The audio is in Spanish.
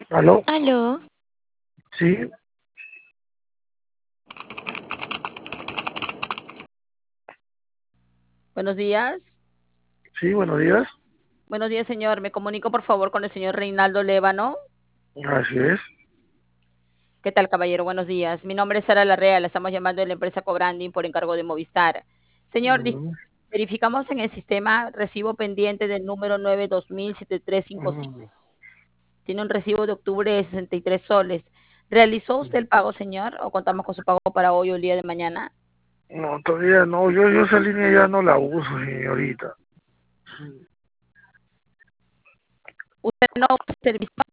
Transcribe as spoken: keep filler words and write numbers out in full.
¿Aló? Aló, Sí, Buenos días. sí, buenos días. Buenos días, señor. Me comunico, por favor, con el señor Reinaldo Lévano. Así es. ¿Qué tal, caballero? Buenos días. Mi nombre es Sara Larrea. La estamos llamando de la empresa Cobranding por encargo de Movistar. Señor, dis- Mm, verificamos en el sistema recibo pendiente del número nueve dos mil setenta y tres cincuenta y cinco. mm, Tiene un recibo de octubre de sesenta y tres soles. ¿Realizó usted el pago, señor? ¿O contamos con su pago para hoy o el día de mañana? No, todavía no. Yo, yo esa línea ya no la uso, señorita. ¿Usted no usa el servicio?